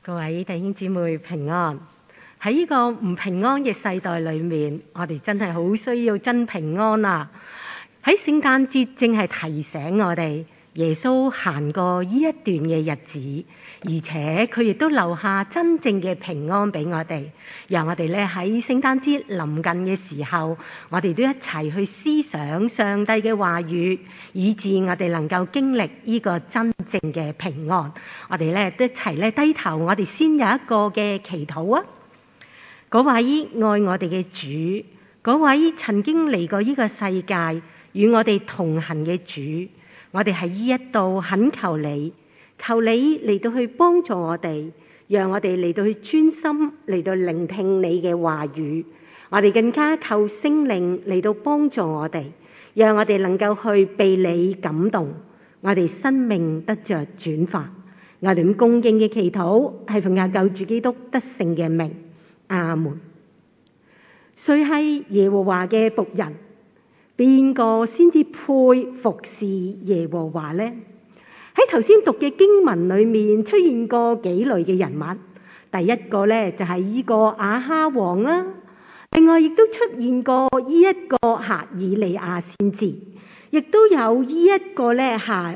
各位弟兄姊妹平安。喺呢個唔平安嘅世代裏面，我哋真係好需要真平安啊！喺聖誕節正係提醒我哋，耶穌行過呢一段嘅日子，而且佢亦都留下真正嘅平安俾我哋，讓我哋咧喺聖誕節臨近嘅時候，我哋都一齊去思想上帝嘅話語，以致我哋能夠經歷呢個真正嘅平安。我哋咧都一齊咧低頭，我哋先有一個嘅祈禱啊！嗰位愛我哋嘅主，嗰位曾經嚟過呢個世界與我哋同行嘅主，我哋喺呢一度懇求你，求你嚟到去幫助我哋，讓我哋嚟到去專心嚟到聆聽你嘅話語。我哋更加求聖靈嚟到幫助我哋，讓我哋能夠去被你感動，我哋生命得着轉化。我哋咁恭敬嘅祈禱係奉靠救主基督得勝嘅名。阿門。誰係耶和華嘅僕人？邊個先至配服侍耶和華呢？喺頭先讀嘅經文裏面出現過幾類嘅人物。第一個呢，就係呢個亞哈王啦，另外亦都出現過呢一個以利亞先知，亦都有呢一個呢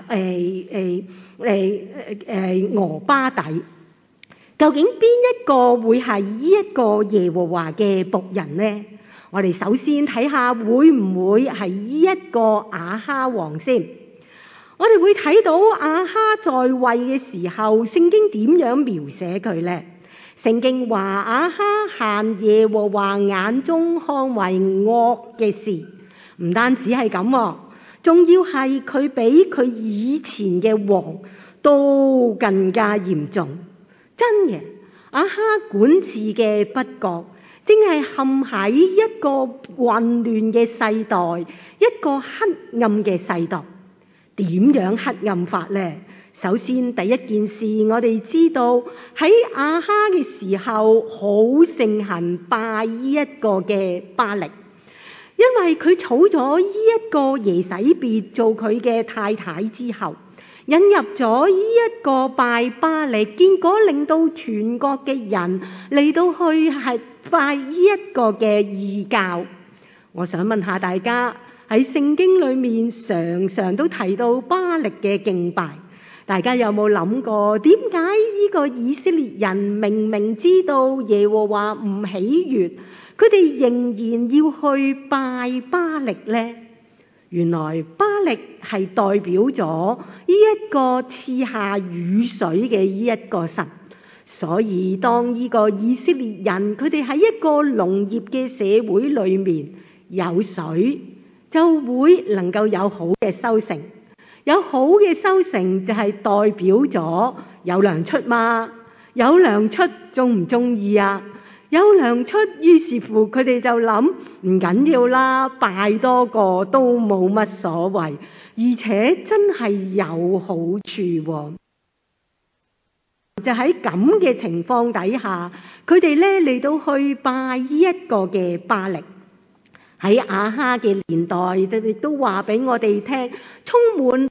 俄巴底。究竟邊一個會係呢一個耶和華嘅僕人呢？我哋首先睇下會唔會係呢一個亞哈王先。我哋會睇到亞哈在位嘅時候，聖經點樣描寫佢呢？聖經話亞哈行耶和華眼中看為惡嘅事，唔單止係咁，仲要係佢比佢以前嘅王都更加嚴重。真嘅，亞哈管治嘅不覺，正係陷喺一個混亂嘅世代，一個黑暗嘅世代。點樣黑暗法呢？首先第一件事，我哋知道喺亞哈嘅時候，好盛行拜呢一個嘅巴力，因為佢娶咗呢一個耶洗別做佢嘅太太之後，引入咗呢一個拜巴力，結果令到全國嘅人嚟到去係拜呢一個嘅異教。我想問下大家，喺聖經裏面常常都提到巴力嘅敬拜，大家有冇諗過點解呢個以色列人明明知道耶和華唔喜悅，佢哋仍然要去拜巴力呢？原來巴力係代表咗呢一個賜下雨水嘅呢一個神，所以當呢個以色列人佢哋喺一個農業嘅社會裏面，有水就會能夠有好嘅收成，有好嘅收成就係代表咗有糧出嘛，有糧出中唔中意啊？有糧出，於是乎佢哋就諗唔緊要啦，拜多個都冇乜所謂，而且真係有好處喎。就喺咁嘅情況底下，佢哋咧嚟到去拜呢一個嘅巴力。喺亞哈嘅年代，亦都話俾我哋聽，充滿。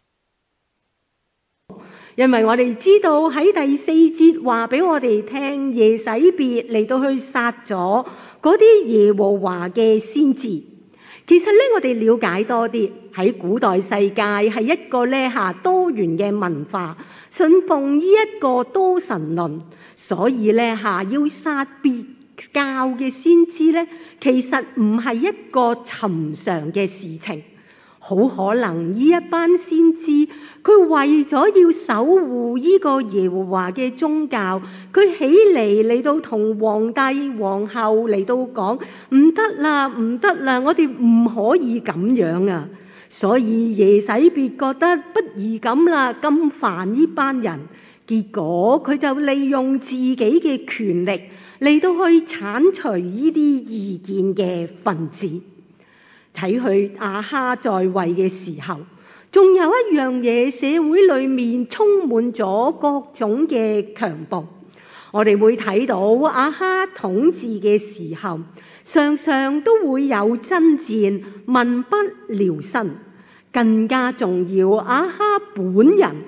因為我哋知道喺第4節話俾我哋聽，耶洗別嚟到去殺咗嗰啲耶和華嘅先知。其實咧，我哋了解多啲，喺古代世界係一個咧多元嘅文化，信奉呢一個多神論，所以咧要殺別教嘅先知咧，其實唔係一個尋常嘅事情。好可能呢一班先知，佢為咗要守護呢個耶和華嘅宗教，佢起嚟到同皇帝皇后嚟到講，唔得啦，唔得啦，我哋唔可以咁樣啊！所以耶洗別覺得不如咁啦，咁煩呢班人，結果佢就利用自己嘅權力嚟到去剷除呢啲異見嘅分子。睇佢亞哈在位嘅時候，仲有一樣嘢，社會裏面充滿咗各種嘅強暴。我哋會睇到亞哈統治嘅時候，常常都會有爭戰，民不聊生。更加重要，亞哈本人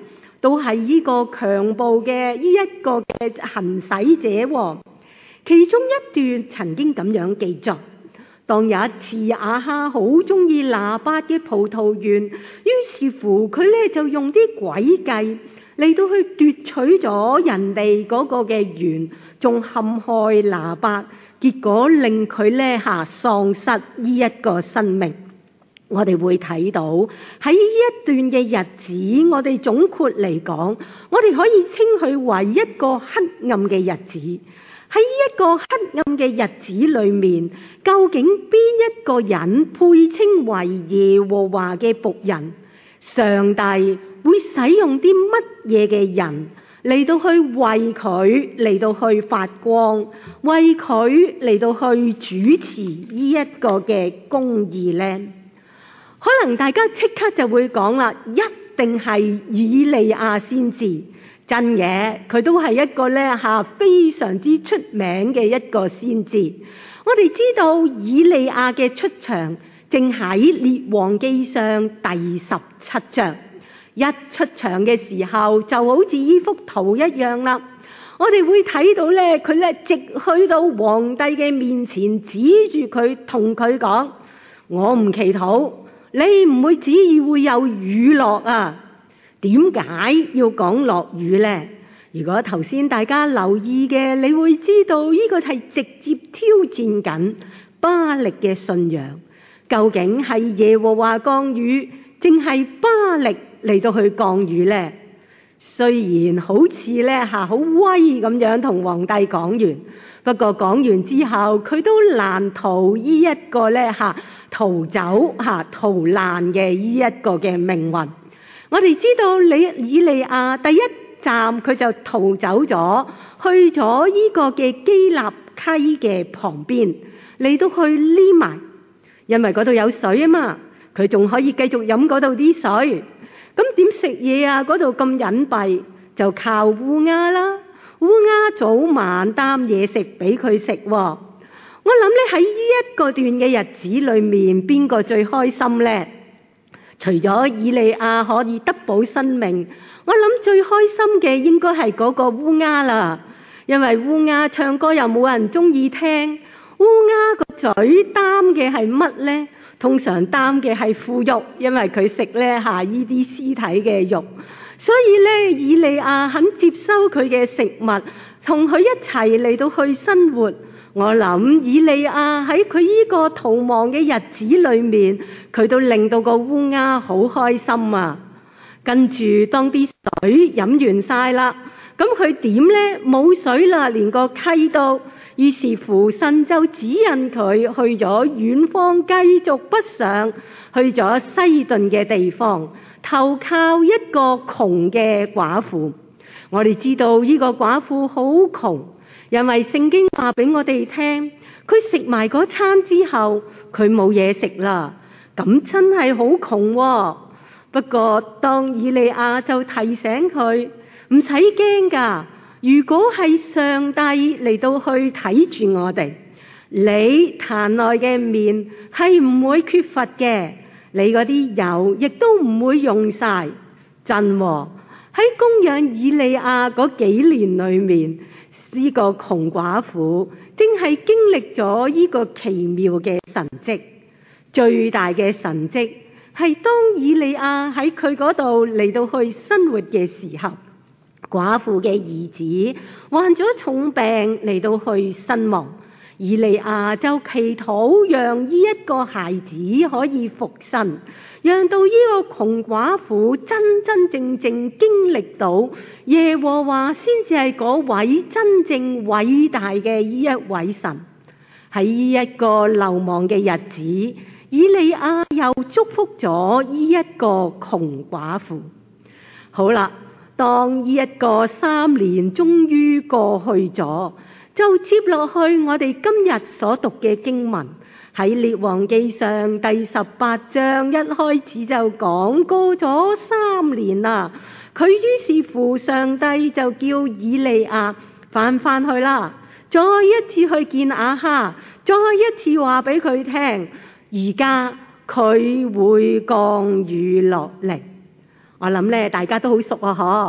都係呢個強暴嘅呢一個嘅行使者喎。其中一段曾經咁樣記載：當有一次亞哈好中意拿八嘅葡萄園，於是乎佢咧就用啲詭計嚟到去奪取咗人哋嗰個嘅園，仲陷害拿八，結果令佢咧喪失呢一個生命。我哋會睇到喺呢一段嘅日子，我哋總括嚟講，我哋可以稱佢為一個黑暗嘅日子。喺呢一個黑暗嘅日子裏面，究竟邊一個人配稱為耶和華嘅僕人？上帝會使用啲乜嘢嘅人嚟到去為佢嚟到去發光，為佢嚟到去主持呢一個嘅公義呢？可能大家即刻就會講啦，一定係以利亞先知。真嘅，佢都係一個咧非常之出名嘅一個先知。我哋知道以利亞嘅出場正喺列王記上第17章。一出場嘅時候就好似呢幅圖一樣啦。我哋會睇到咧，佢咧直去到皇帝嘅面前，指住佢同佢講：我唔祈禱，你唔會旨意會有雨落啊！點解要講落雨呢？如果頭先大家留意嘅，你會知道呢個係直接挑戰緊巴力嘅信仰。究竟係耶和華降雨，定係巴力嚟到去降雨呢？雖然好似咧好威咁樣同皇帝講完，不過講完之後佢都難逃呢一個咧逃走逃難嘅呢一個嘅命運。我哋知道以利亞第一站佢就逃走咗，去咗呢個嘅基立溪嘅旁邊嚟到去匿埋，因為嗰度有水啊嘛，佢仲可以繼續飲嗰度啲水。咁點食嘢啊？嗰度咁隱蔽，就靠烏鴉啦。烏鴉早晚擔嘢食俾佢食。我諗咧喺呢一個段嘅日子裏面，邊個最開心呢？除咗以利亞可以得保生命，我諗最開心嘅應該係嗰個烏鴉啦。因為烏鴉唱歌又冇人中意聽，烏鴉個嘴擔嘅係乜呢？通常擔嘅係腐肉，因為佢食咧呢啲屍體嘅肉。所以咧，以利亞肯接收佢嘅食物，同佢一齊嚟到去生活。我諗以利亞喺佢呢個逃亡嘅日子裏面，佢都令到個烏鴉好開心啊！跟住當啲水飲完晒啦，咁佢點呢？冇水啦，連個溪都。於是乎神就指引佢去咗遠方，繼續北上，去咗西頓嘅地方，投靠一個窮嘅寡婦。我哋知道呢個寡婦好窮，因為聖經話俾我哋聽，佢食埋嗰餐之後，佢冇嘢食啦。咁真係好窮喎。不過當以利亞就提醒佢，唔使驚㗎。如果係上帝嚟到去睇住我哋，你壇內嘅麵係唔會缺乏嘅，你嗰啲油亦都唔會用晒。真喎，喺供養以利亞嗰幾年裏面，呢個窮寡婦正係經歷咗呢個奇妙嘅神蹟。最大嘅神蹟係當以利亞喺佢嗰度嚟到去生活嘅時候，寡婦嘅兒子患咗重病嚟到去身亡，以利亞就祈禱讓呢一個孩子可以復生，讓到呢個窮寡婦真真正正經歷到耶和華先至係嗰位真正偉大嘅呢一位神。喺呢一個流亡嘅日子，以利亞又祝福咗呢一個窮寡婦。好啦，當呢一個3年終於過去咗，就接落去我哋今日所讀嘅經文，喺列王記上第18章一開始就講過咗3年啦。佢於是乎上帝就叫以利亞返去啦，再一次去見亞哈，再一次話俾佢聽，而家佢會降雨落嚟。我諗咧，大家都好熟啊，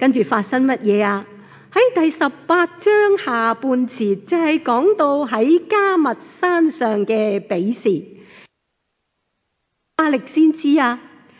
跟住發生乜嘢啊？喺第18章下半節就係講到喺迦密山上嘅比試，巴力先知啊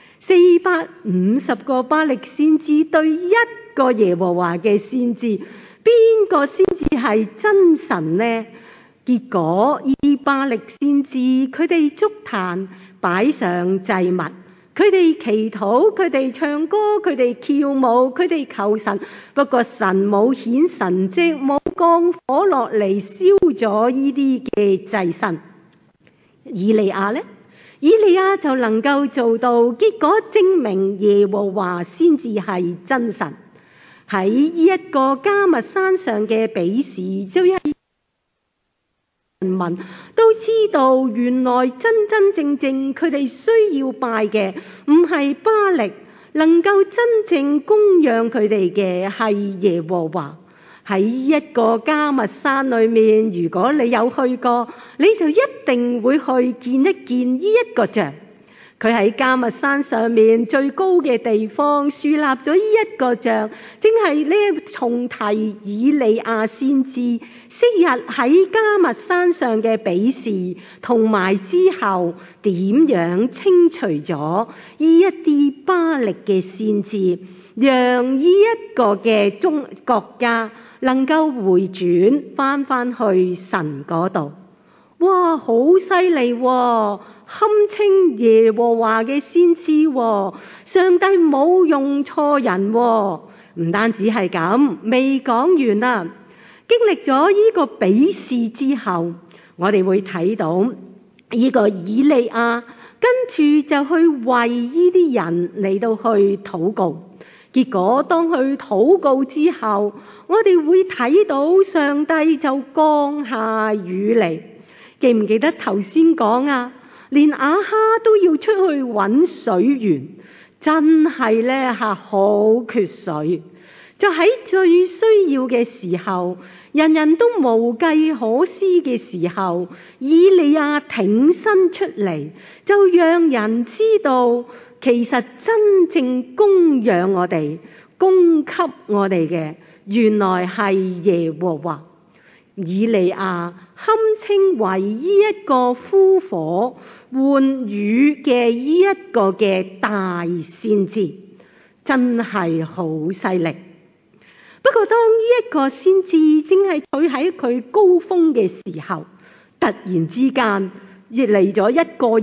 ，450個巴力先知對一個耶和華嘅先知，邊個先至係真神呢？結果呢巴力先知佢哋築壇擺上祭物，佢哋祈禱，佢哋唱歌，佢哋跳舞，佢哋求神，不過神冇顯神蹟，冇降火落嚟燒咗呢啲嘅祭牲。以利亞呢？以利亞就能夠做到，結果證明耶和華先至係真神。喺呢一個迦密山上嘅比試，就係人民都知道，原來真真正正佢哋需要拜嘅唔係巴力，能夠真正供養佢哋嘅係耶和華。喺一個迦密山裏面，如果你有去過，你就一定會去見一見呢一個像。佢喺迦密山上面最高嘅地方樹立咗呢一個像，正係呢重提以利亞先知昔日喺迦密山上嘅比試，同埋之後點樣清除咗呢一啲巴力嘅先知，讓呢一個嘅國家能夠回轉翻去神嗰度。哇，好犀利喎！堪稱耶和華嘅先知喎，上帝冇用錯人喎。唔單止係咁，未講完啊！經歷咗呢個比試之後，我哋會睇到呢個以利亞跟住就去為呢啲人嚟到去禱告。結果當佢禱告之後，我哋會睇到上帝就降下雨嚟。記唔記得頭先講啊？連亞哈都要出去揾水源，真係咧好缺水。就喺最需要嘅時候，人人都無計可施嘅時候，以利亞挺身出嚟，就讓人知道，其實真正供養我哋、供給我哋嘅，原來係耶和華。以利亞堪稱為呢一個呼火喚雨嘅呢一個嘅大先知，真係好犀利。不過當呢一個先知正係佢喺佢高峰嘅時候，突然之間亦嚟咗一個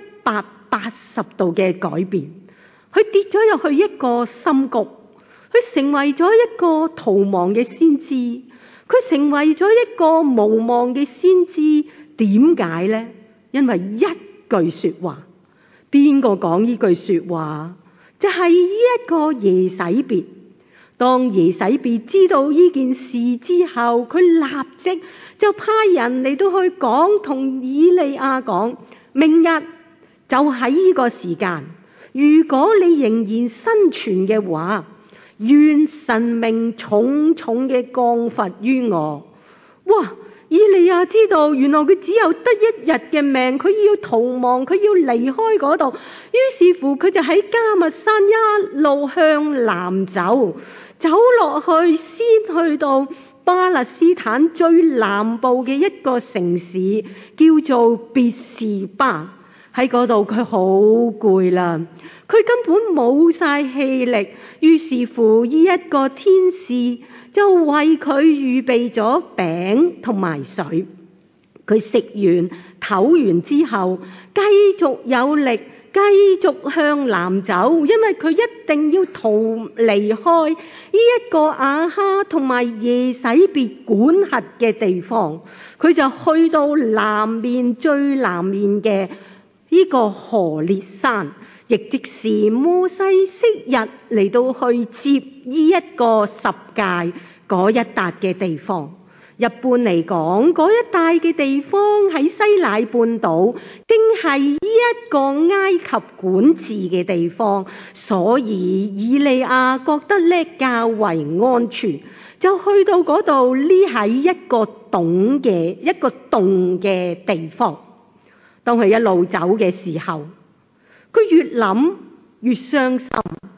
180度嘅改變，佢跌咗入去一個深谷，佢成為咗一個逃亡嘅先知，佢成為咗一個無望嘅先知。點解呢？因為一句說話。邊個講呢句說話？就係呢一個耶洗別。當耶洗別知道呢件事之後，佢立即就派人嚟到去講，同以利亞講，明日就喺呢個時間，如果你仍然生存嘅話，願神明重重嘅降罰於我。哇！以利亞知道原來佢只有得一日嘅命，佢要逃亡，佢要離開嗰度。於是乎佢就喺迦密山一路向南走，走落去先去到巴勒斯坦最南部嘅一個城市，叫做別是巴。喺嗰度佢好攰啦，佢根本冇晒氣力。於是乎呢一個天使就為佢預備咗餅同埋水，佢食完唞完之後繼續有力，繼續向南走，因為佢一定要逃離開呢一個亞哈同埋耶洗別管轄嘅地方。佢就去到南面最南面嘅呢個何烈山，亦即是摩西昔日嚟到去接呢一個十誡嗰一笪嘅地方。一般嚟講，嗰一帶嘅地方喺西乃半島，正係呢一個埃及管治嘅地方，所以以利亞覺得咧較為安全，就去到嗰度匿喺一個洞嘅地方。當佢一路走嘅時候，佢越諗越傷心，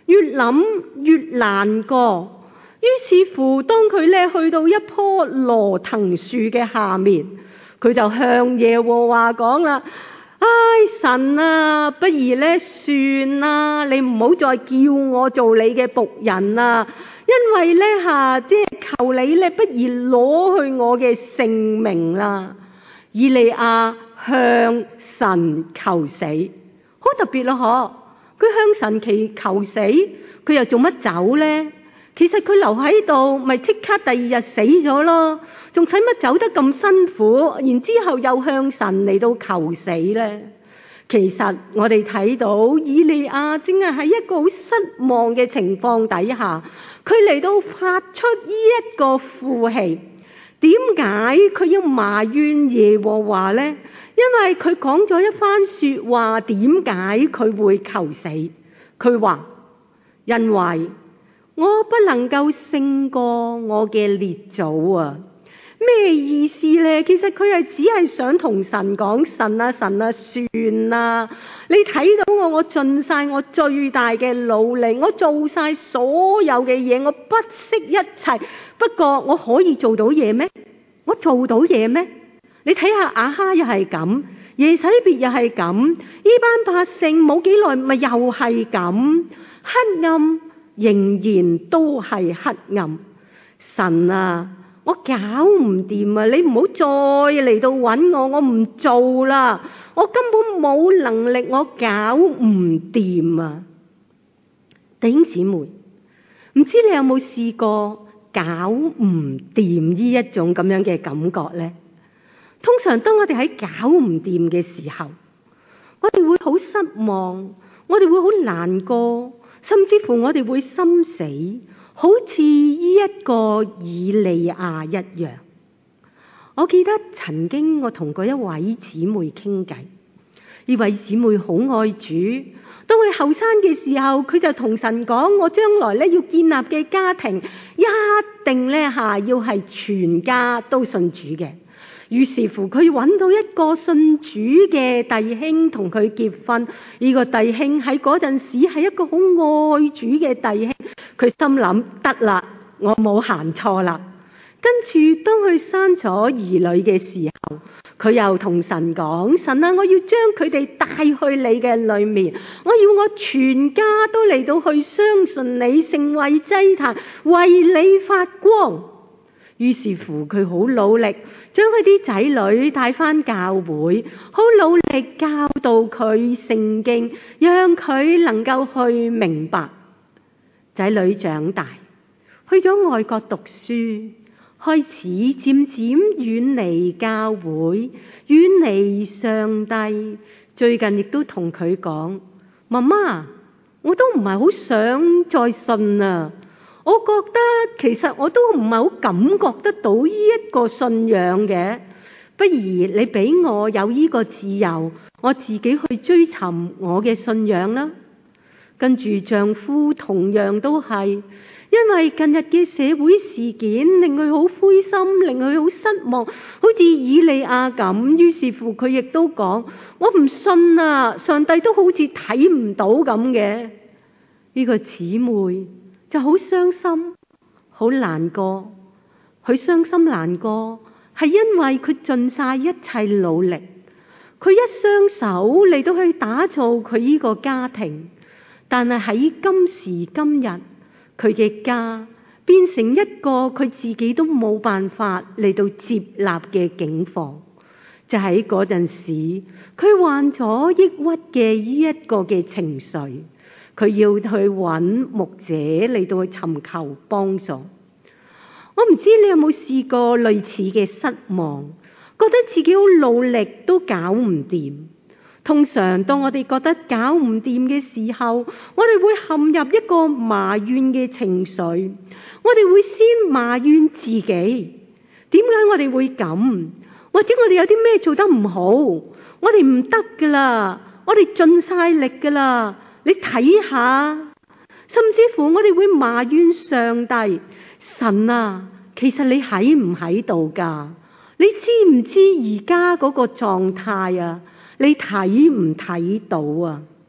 越諗越難過。於是乎，當佢咧去到一棵羅藤樹嘅下面，佢就向耶和華講啦：唉，神啊，不如咧算啦，你唔好再叫我做你嘅僕人啦，因為咧即係求你咧，不如攞去我嘅性命啦。以利亞向神求死，好特別咯，嗬！佢向神祈求死，佢又做乜走呢？其實佢留喺度，咪即刻第二日死咗咯，仲使乜走得咁辛苦？然之後又向神嚟到求死呢？其實我哋睇到以利亞正係喺一個好失望嘅情況底下，佢嚟到發出呢一個負氣。點解佢要埋怨耶和華呢？因為佢講咗一番說話，點解佢會求死？佢話：因為我不能夠勝過我嘅列祖啊！咩意思呢？其實佢係只係想同神講：神啊，神啊，算啦！你睇到我盡晒我最大嘅努力，我做晒所有嘅嘢，我不惜一切。不過我可以做到嘢咩？我做到嘢咩？你睇下亞哈又係咁，耶洗別又係咁，呢班百姓冇幾耐咪又係咁，黑暗仍然都係黑暗。神啊，我搞唔掂啊！你唔好再嚟到揾我，我唔做啦，我根本冇能力，我搞唔掂啊！弟兄姊妹，唔知你有冇試過搞唔掂呢一種咁樣嘅感覺呢？通常當我哋喺搞唔掂嘅時候，我哋會好失望，我哋會好難過，甚至乎我哋會心死，好似呢一個以利亞一樣。我記得曾經我同過一位姊妹傾偈，呢位姊妹好愛主，當佢後生嘅時候，佢就同神講：我將來咧要建立嘅家庭，一定咧要係全家都信主嘅。於是乎，佢揾到一個信主嘅弟兄同佢結婚。呢個弟兄喺嗰陣時係一個好愛主嘅弟兄。佢心諗：得啦，我冇行錯啦。跟住當佢生咗兒女嘅時候，佢又同神講：神啊，我要將佢哋帶去你嘅裏面，我要我全家都嚟到去相信你，成為祭壇，為你發光。於是乎，佢好努力將佢啲仔女帶返教會，好努力教導佢聖經，讓佢能夠去明白。仔女長大，去咗外國讀書，開始漸漸遠離教會，遠離上帝。最近亦都同佢講：媽媽，我都唔係好想再信啊！我覺得其實我都唔係好感覺得到呢一個信仰嘅，不如你俾我有呢個自由，我自己去追尋我嘅信仰啦。跟住丈夫同樣都係，因為近日嘅社會事件令佢好灰心，令佢好失望，好似以利亞咁。於是乎佢亦都講：我唔信啊，上帝都好似睇唔到咁嘅。呢個姊妹就好傷心，好難過。佢傷心難過係因為佢盡晒一切努力，佢一雙手嚟到去打造佢呢個家庭，但係喺今時今日，佢嘅家變成一個佢自己都冇辦法嚟到接納嘅境況。就喺嗰陣時，佢患咗抑鬱嘅呢一個嘅情緒。佢要去揾牧者嚟到去尋求幫助。我唔知你有冇試過類似嘅失望，覺得自己好努力都搞唔掂。通常當我哋覺得搞唔掂嘅時候，我哋會陷入一個埋怨嘅情緒。我哋會先埋怨自己，點解我哋會咁？或者我哋有啲咩做得唔好？我哋唔得噶啦，我哋盡晒力噶啦。你睇下，甚至乎我哋會埋怨上帝，神啊，其實你喺唔喺度㗎？你知唔知而家嗰個狀態啊？你睇唔睇到啊？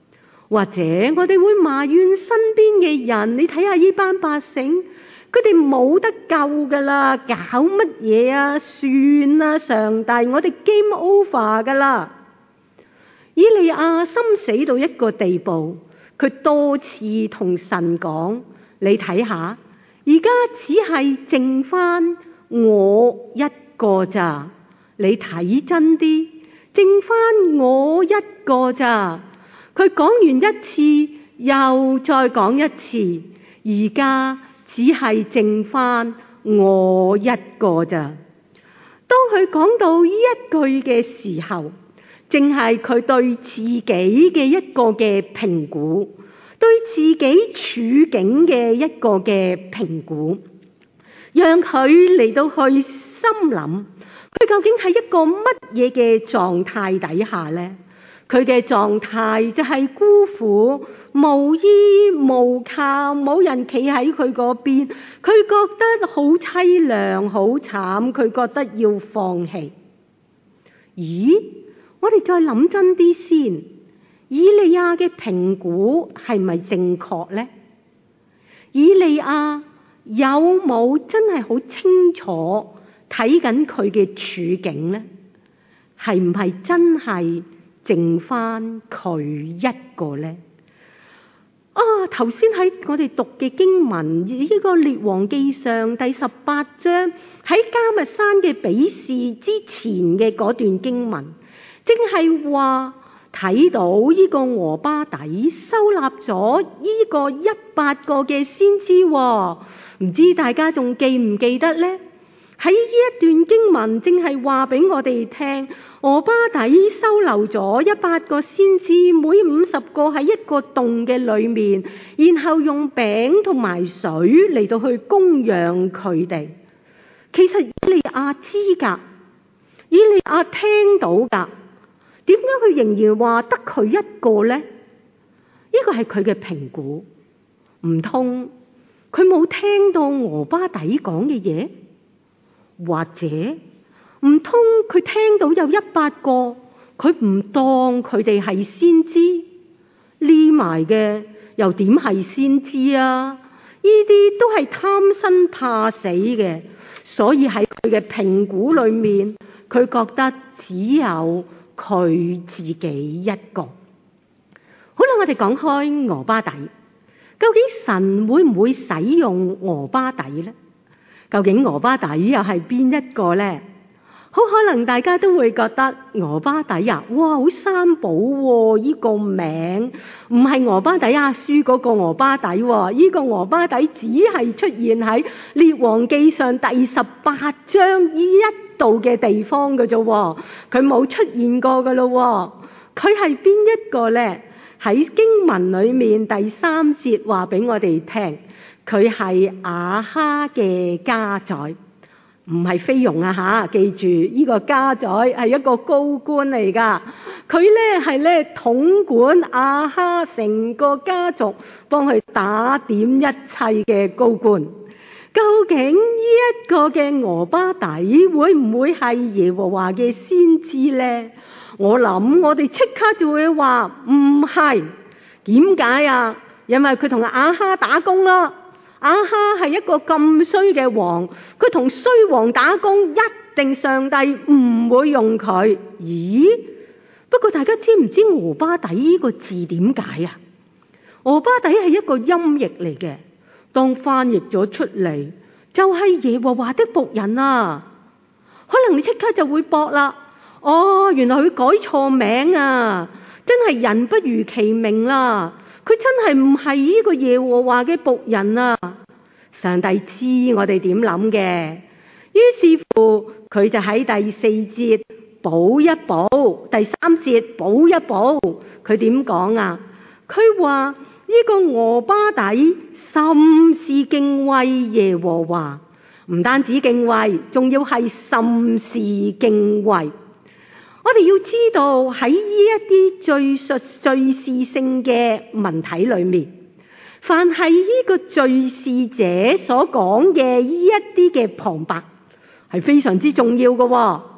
或者我哋會埋怨身邊嘅人，你睇下呢班百姓，佢哋冇得救噶啦，搞乜嘢啊？算啦，上帝，我哋 game over 噶啦。以利亞心死到一個地步，佢多次同神講：你睇下，而家只係剩翻我一個咋？你睇真啲，剩翻我一個咋？佢講完一次，又再講一次，而家只係剩翻我一個咋。當佢講到呢一句嘅時候，正係佢對自己嘅一個嘅評估，對自己處境嘅一個嘅評估，讓佢嚟到去心諗，佢究竟係一個乜嘢嘅狀態底下呢？佢嘅狀態就係孤苦無依無靠，冇人企喺佢嗰邊，佢覺得好淒涼好慘，佢覺得要放棄。咦？我哋再諗真啲先，以利亞嘅評估係咪正確呢？以利亞有冇真係好清楚睇緊佢嘅處境呢？係唔係真係剩翻佢一個呢？頭先喺我哋讀嘅經文，呢個列王記上第18章，喺迦密山嘅比試之前嘅嗰段經文，正係話睇到呢個俄巴底收納咗呢個100個嘅先知，唔知大家仲記唔記得呢？喺呢一段經文正係話俾我哋聽，俄巴底收留咗100個先知，每50個喺一個洞嘅裏面，然後用餅同埋水嚟到去供養佢哋。其實以利亞知噶，以利亞聽到噶，點解佢仍然話得佢一個呢？呢個係佢嘅評估，唔通佢冇聽到俄巴底講嘅嘢？或者唔通佢聽到有100個，佢唔當佢哋係先知，匿埋嘅又點係先知啊？呢啲都係貪生怕死嘅，所以喺佢嘅評估裏面，佢覺得只有佢自己一個。好啦，我哋講開俄巴底，究竟神會唔會使用俄巴底呢？究竟俄巴底又係邊一個呢？好可能大家都會覺得俄巴底啊，哇，好生保喎！呢個名唔係俄巴底亞書嗰個俄巴底喎，呢個俄巴底只係出現喺列王記上第18章呢一度嘅地方嘅啫，佢冇出現過噶咯。佢係邊一個呢？喺經文裏面第3節話俾我哋聽。佢係亞哈嘅家宰，唔係菲傭啊吓！記住呢個家宰係一個高官嚟噶，佢係統管亞哈成個家族，幫佢打點一切嘅高官。究竟呢一個嘅俄巴底會唔會係耶和華嘅先知呢？我諗我哋即刻就會話唔係。點解啊？因為佢同亞哈打工啦。亞哈係一個咁衰嘅王，佢同衰王打工，一定上帝唔會用佢。咦？不過大家知唔知俄巴底呢個字點解啊？俄巴底係一個音譯嚟嘅，當翻譯咗出嚟就係耶和華的僕人啊。可能你即刻就會駁啦。原來佢改錯名啊，真係人不如其名啦。佢真係唔係呢個耶和華嘅僕人啊！上帝知我哋點諗嘅，於是乎佢就喺第4節補一補，第3節補一補。佢點講啊？佢話呢個俄巴底甚是敬畏耶和華，唔單止敬畏，仲要係甚是敬畏。我哋要知道喺呢一啲敘述敘事性嘅文體裏面，凡係呢個敘事者所講嘅呢一啲嘅旁白係非常之重要嘅。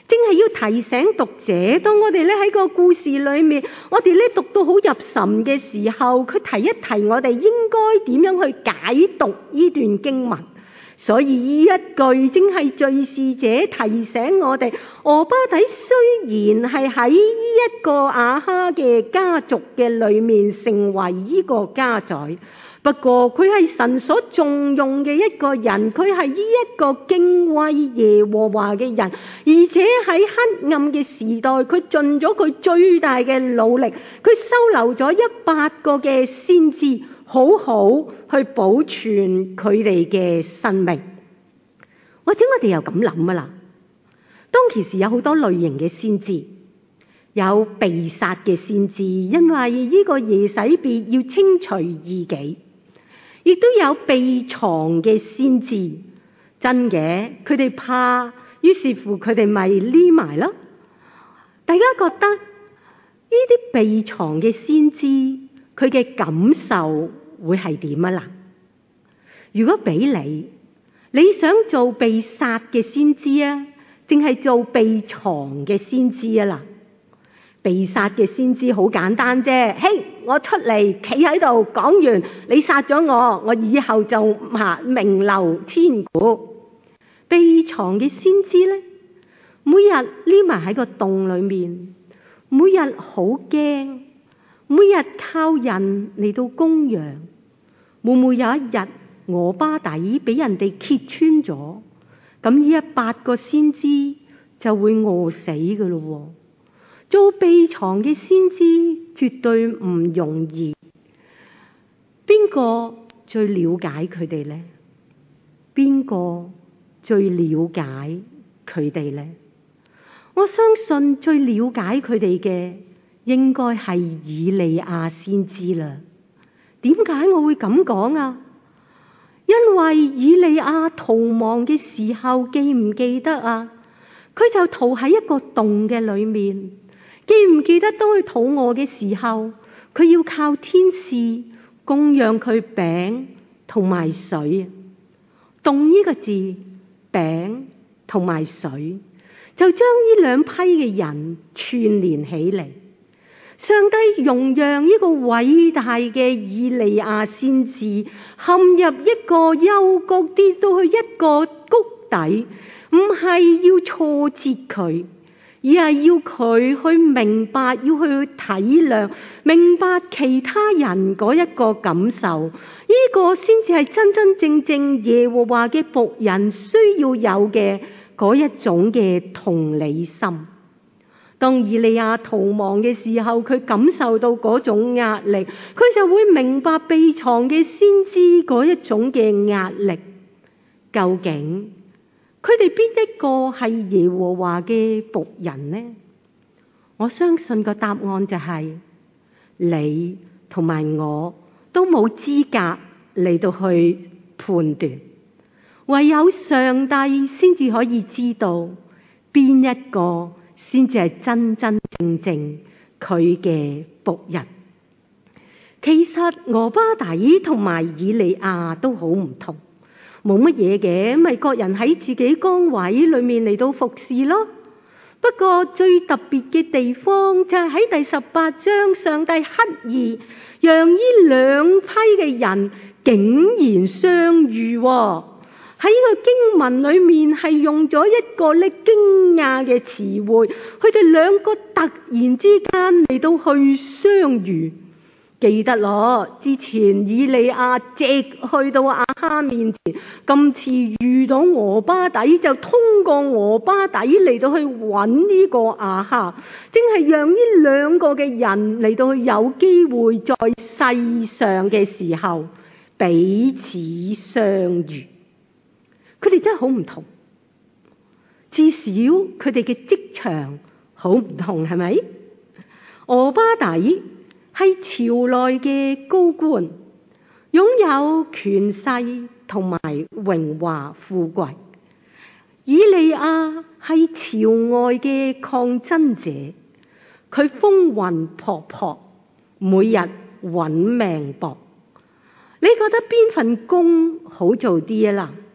正係要提醒讀者，當我哋咧喺個故事裏面，我哋咧讀到好入神嘅時候，佢提一提我哋應該點樣去解讀呢段經文。所以呢一句正係敘事者提醒我哋，俄巴底雖然係喺呢一個亞哈嘅家族嘅裏面成為呢個家宰，不過佢係神所重用嘅一個人，佢係呢一個敬畏耶和華嘅人，而且喺黑暗嘅時代，佢盡咗佢最大嘅努力，佢收留咗100個嘅先知，好好去保存佢哋嘅生命。或者我哋又咁諗啦，當其時有好多類型嘅先知，有被殺嘅先知，因為呢個耶洗別要清除異己。亦都有被藏嘅先知，真嘅，佢哋怕，於是乎佢哋咪匿埋咯。大家覺得呢啲被藏嘅先知，佢嘅感受會係點啊？嗱，如果俾你想做被殺嘅先知啊，定係做被藏嘅先知啊？嗱，被殺嘅先知好簡單啫，嘿，我出嚟企喺度講完，你殺咗我以後就名留千古。被藏嘅先知呢，每日匿埋喺個洞裏面，每日好驚，每日靠人嚟到供養，會唔會有一日俄巴底俾人哋揭穿咗，咁呢100個先知就會餓死噶咯？做被藏嘅先知絕對唔容易。邊個最了解佢哋呢？邊個最了解佢哋呢？我相信最了解佢哋嘅應該係以利亞先知啦。點解我會咁講啊？因為以利亞逃亡嘅時候，記唔記得啊？佢就逃喺一個洞嘅裏面。記唔記得當佢肚餓嘅時候，佢要靠天使供養佢餅同埋水。洞呢個字，餅同埋水，就將呢2批嘅人串連起嚟。上帝容讓呢個偉大嘅以利亞先知陷入一個幽谷，跌到去一個谷底，唔係要挫折佢，而係要佢去明白，要去體諒，明白其他人嗰一個感受，呢個先至係真真正正耶和華嘅僕人需要有嘅嗰一種嘅同理心。當以利亞逃亡嘅時候，佢感受到嗰種壓力，佢就會明白被藏嘅先知嗰一種嘅壓力。究竟佢哋邊一個係耶和華嘅僕人呢？我相信個答案就係你同埋我都冇資格嚟到去判斷，唯有上帝先至可以知道邊一個先至係真真正正佢嘅僕人。其實俄巴底同埋以利亞都好唔同，冇乜嘢嘅，咪各人喺自己崗位裏面嚟到服侍咯。不過最特別嘅地方就係喺第18章，上帝刻意讓呢2批嘅人竟然相遇喎。喺呢個經文裏面係用咗一個咧驚訝嘅詞彙，佢哋2個突然之間嚟到去相遇。記得咯，之前以利亞直去到亞哈面前，今次遇到俄巴底，就通過俄巴底嚟到去揾呢個亞哈，正係讓呢2個嘅人嚟到去有機會在世上嘅時候彼此相遇。佢哋真係好唔同，至少佢哋嘅職場好唔同，係咪？俄巴底係朝內嘅高官，擁有權勢同埋榮華富貴。以利亞係朝外嘅抗爭者，佢風雲僕僕，每日揾命搏。你覺得邊份工好做啲啊？嗱，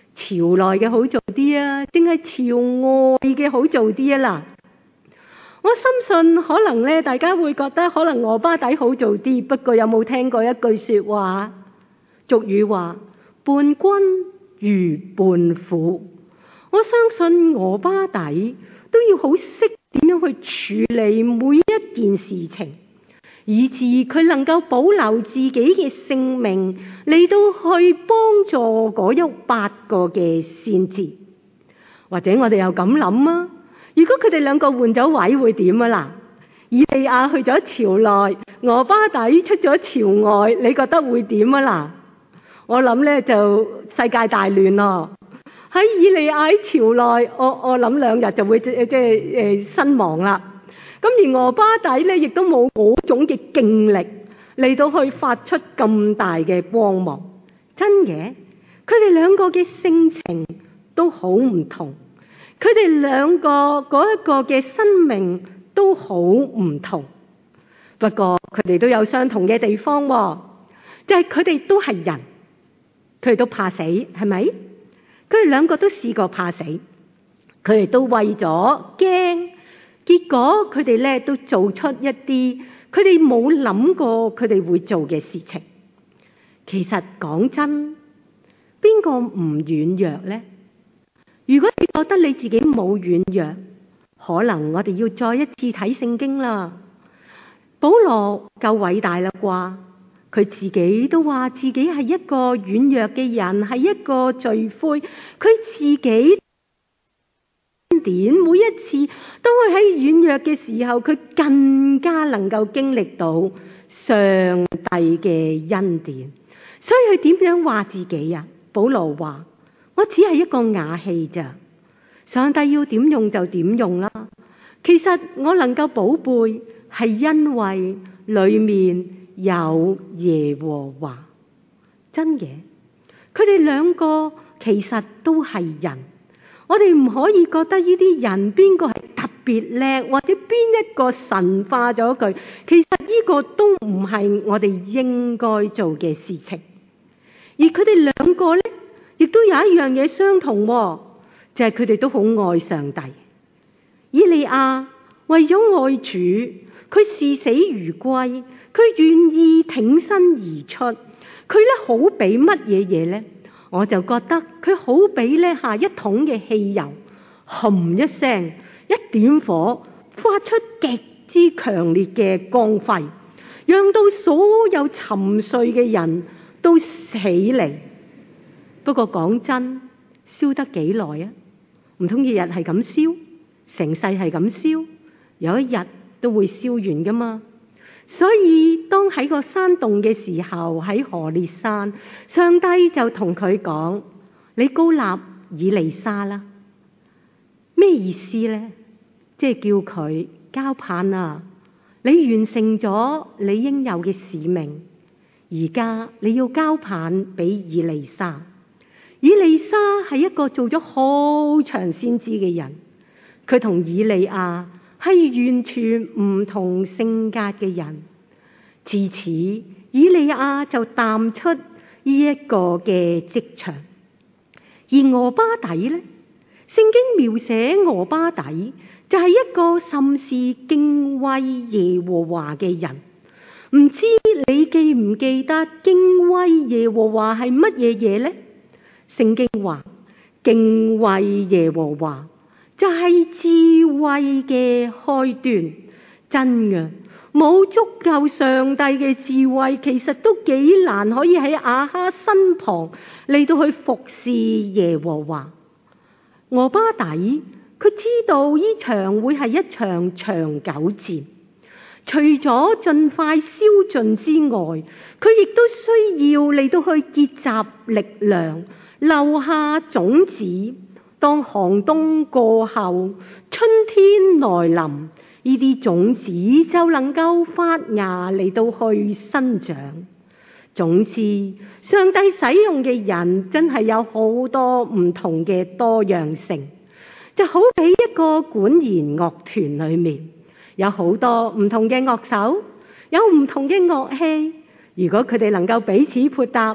朝內嘅好做啲啊，定係朝外嘅好做啲啊啦？我深信可能咧，大家會覺得可能俄巴底好做啲。不過有冇聽過一句說話？俗語話伴君如伴虎。我相信俄巴底都要好識點樣去處理每一件事情，以致佢能夠保留自己嘅性命嚟到去幫助嗰8個嘅先知。或者我哋又咁諗啊，如果佢哋兩個換咗位會點啊啦？以利亞去咗朝內，俄巴底出咗朝外，你覺得會點啊啦？我諗咧就世界大亂咯。喺以利亞喺朝內，我諗2日就會身亡啦。咁而俄巴底咧亦都冇嗰種嘅勁力嚟到去發出咁大嘅光芒。真嘅，佢哋兩個嘅性情都好唔同，佢哋兩個嗰一個嘅生命都好唔同。不過佢哋都有相同嘅地方喎，就係佢哋都係人，佢哋都怕死，係咪？佢哋兩個都試過怕死，佢哋都為咗驚，結果佢哋咧都做出一啲佢哋冇諗過佢哋會做嘅事情。其實講真，邊個唔軟弱呢？如果你覺得你自己冇軟弱，可能我哋要再一次睇聖經啦。保羅夠偉大啦啩？佢自己都話自己係一個軟弱嘅人，係一個罪魁。佢自己恩典每一次都會喺軟弱嘅時候，佢更加能夠經歷到上帝嘅恩典。所以佢點樣話自己啊？保羅話：我只係一個瓦器咋，上帝要點用就點用啦。其實我能夠寶貝，係因為裏面有耶和華。真嘅，佢哋兩個其實都係人。我哋唔可以覺得呢啲人邊個係特別叻，或者邊一個神化咗佢。其實呢個都唔係我哋應該做嘅事情。而佢哋兩個呢，亦都有一樣嘢相同，就係佢哋都好愛上帝。以利亞為咗愛主，佢視死如歸，佢願意挺身而出。佢咧好比乜嘢嘢呢？我就覺得佢好比咧一桶嘅汽油，轟一聲，一點火，發出極之強烈嘅光輝，讓到所有沉睡嘅人都起嚟。不過講真，燒得幾耐啊？唔通日日係咁燒，成世係咁燒，有一日都會燒完噶嘛。所以當喺個山洞嘅時候，喺何烈山，上帝就同佢講：你膏立以利沙啦。咩意思呢？即係叫佢交棒啊！你完成咗你應有嘅使命，而家你要交棒俾以利沙。以利沙係一個做咗好長先知嘅人，佢同以利亞係完全唔同性格嘅人。自此，以利亞就淡出呢一個嘅職場。而俄巴底呢，聖經描寫俄巴底就係一個甚是敬畏耶和華嘅人。唔知你記唔記得敬畏耶和華係乜嘢嘢呢？聖經話敬畏耶和華就係智慧嘅開端。真嘅，冇足夠上帝嘅智慧，其實都幾難可以喺亞哈身旁嚟到去服侍耶和華。俄巴底佢知道呢場會係一場長久戰，除咗盡快燒盡之外，佢亦都需要嚟到去結集力量，留下種子。當寒冬過後，春天來臨，呢啲種子就能夠發芽嚟到去生長。總之，上帝使用嘅人真係有好多唔同嘅多樣性，就好比一個管弦樂團裏面有好多唔同嘅樂手，有唔同嘅樂器。如果佢哋能夠彼此配搭，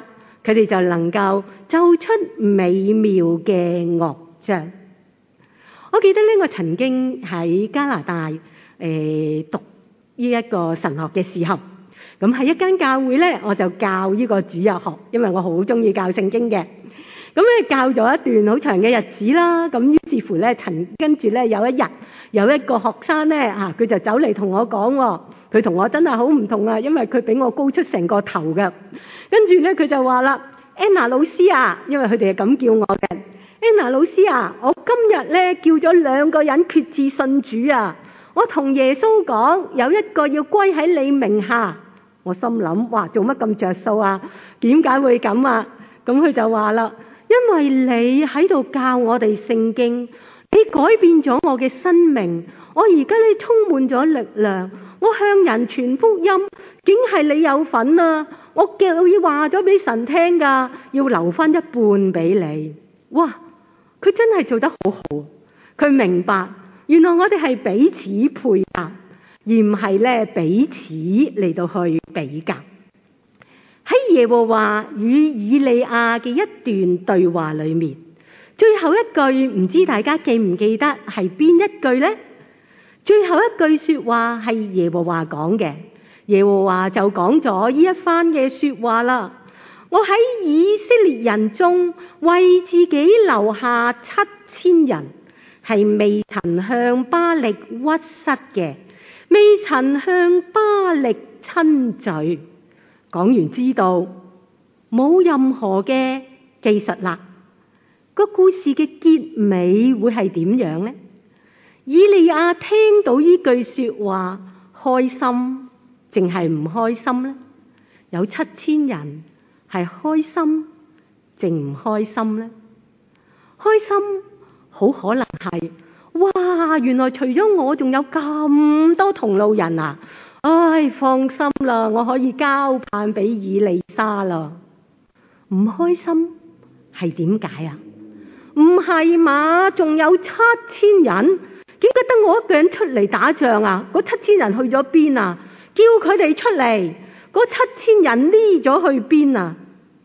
佢哋就能夠奏出美妙嘅樂章。我記得呢，我曾經喺加拿大讀呢一個神學嘅時候，咁喺一間教會咧，我就教呢個主日學，因為我好中意教聖經嘅。咁咧教咗一段好長嘅日子啦，咁於是乎咧，跟住咧有一日有一個學生咧佢就走嚟同我講，佢同我真係好唔同啊，因為佢比我高出成個頭嘅。跟住咧佢就話啦，Anna 老師啊，因為佢哋係咁叫我嘅，Anna 老師啊，我今日咧叫咗2個人決志信主啊，我同耶穌講有一個要歸喺你名下。我心諗，哇，做乜咁着數啊？點解會咁啊？咁佢就話啦，因為你喺度教我哋聖經，你改變咗我嘅生命，我而家咧充滿咗力量，我向人傳福音，竟係你有份啊！我叫要話咗俾神聽噶，要留翻一半俾你。哇！佢真係做得好好，佢明白原來我哋係彼此配合，而唔係咧彼此嚟到去比較。喺耶和華與以利亞嘅一段對話裏面，最後一句唔知大家記唔記得係邊一句呢？最後一句說話係耶和華講嘅，耶和華就講咗呢一番嘅說話啦。我喺以色列人中為自己留下7000人，係未曾向巴力屈膝嘅，未曾向巴力親嘴。講完知道冇任何嘅技術啦，個故事嘅結尾會係點樣呢？以利亞聽到呢句說話，開心淨係唔開心呢？有7000人係開心淨唔開心呢？開心好可能係，哇！原來除咗我仲有咁多同路人啊！唉，放心啦，我可以交棒俾以利沙啦。唔開心係點解啊？唔係嘛，仲有7000人，點解得我一個人出嚟打仗啊？嗰7000人去咗邊啊？叫佢哋出嚟，嗰7000人匿咗去邊啊？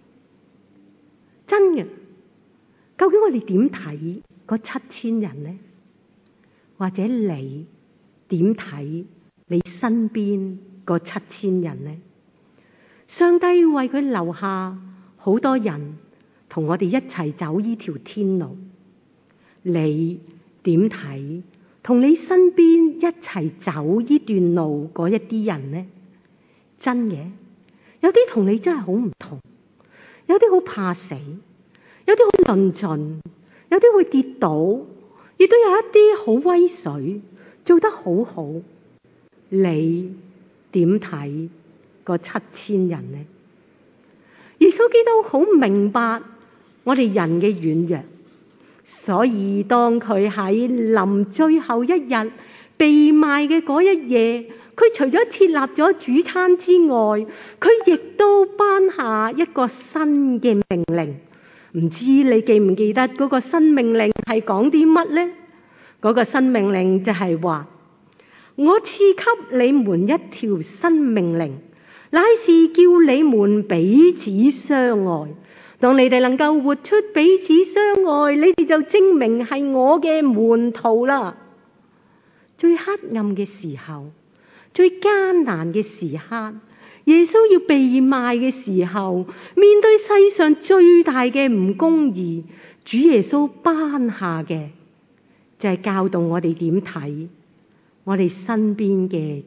真嘅，究竟我哋點睇嗰7000人呢？或者你點睇你身邊嗰7000人呢？上帝為佢留下好多人同我哋一齊走呢條天路，你點睇同你身邊一齊走呢段路嗰一啲人呢？真嘅，有啲同你真係好唔同，有啲好怕死，有啲好論盡，有啲會跌倒，亦都有一啲好威水，做得好好。你點睇嗰7000人呢？耶穌基督好明白我哋人嘅軟弱，所以當佢喺臨最後一日被賣嘅嗰一夜，佢除咗設立咗主餐之外，佢亦都頒下一個新嘅命令。唔知你記唔記得嗰個新命令係講啲乜呢？嗰個新命令就係話，我賜給你們一條新命令，乃是叫你們彼此相愛。當你哋能夠活出彼此相愛，你哋就證明係我嘅門徒啦。最黑暗嘅時候，最艱難嘅時刻，耶穌要被賣嘅時候，面對世上最大嘅唔公義，主耶穌頒下嘅就係教導我哋點睇我哋身邊嘅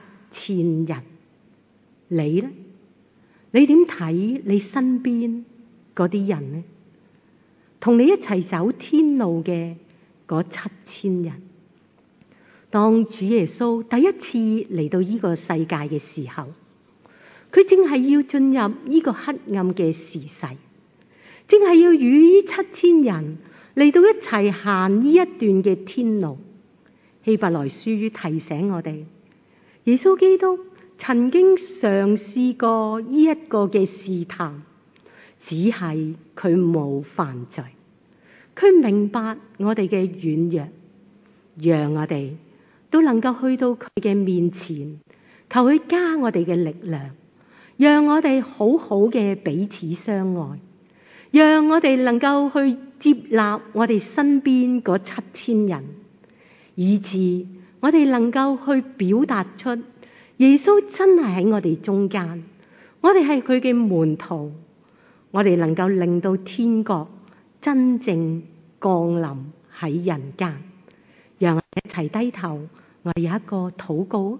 7000人。你呢？你點睇你身邊嗰啲人呢？同你一齊走天路嘅嗰7000人。當主耶穌第一次嚟到呢個世界嘅時候，佢正係要進入呢個黑暗嘅時勢，正係要與7000人嚟到一齊行呢一段嘅天路。希伯來書提醒我哋，耶穌基督曾經嘗試過呢一個嘅試探，只係佢冇犯罪。佢明白我哋嘅軟弱，讓我哋都能夠去到佢嘅面前，求佢加我哋嘅力量， 讓我哋好好嘅彼此相愛，讓我哋能夠去接納我哋身邊嗰7000人，以致我哋能夠去表達出耶穌真係喺我哋中間，我哋係佢嘅門徒，我哋能夠令到天國真正降臨喺人間。讓我哋一齊低頭，我哋有一個禱告。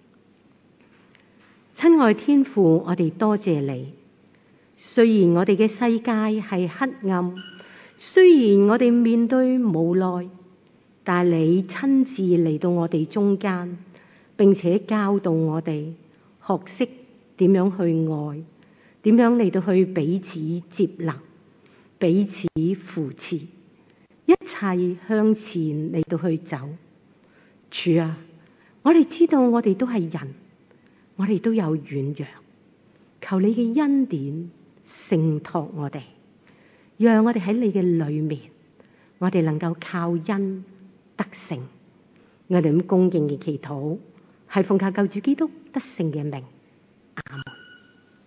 親愛天父，我哋多謝你。雖然我哋嘅世界係黑暗，雖然我哋面對無奈，但你親自嚟到我哋中間，並且教導我哋學識點樣去愛，點樣嚟到去彼此接納，彼此扶持，一齊向前嚟到去走。主啊，我哋知道我哋都係人，我哋都有軟弱，求你嘅恩典承托我哋，讓我哋喺你嘅裏面，我哋能夠靠恩得勝。我哋咁恭敬嘅祈禱，係奉靠救主基督得勝嘅名。阿們。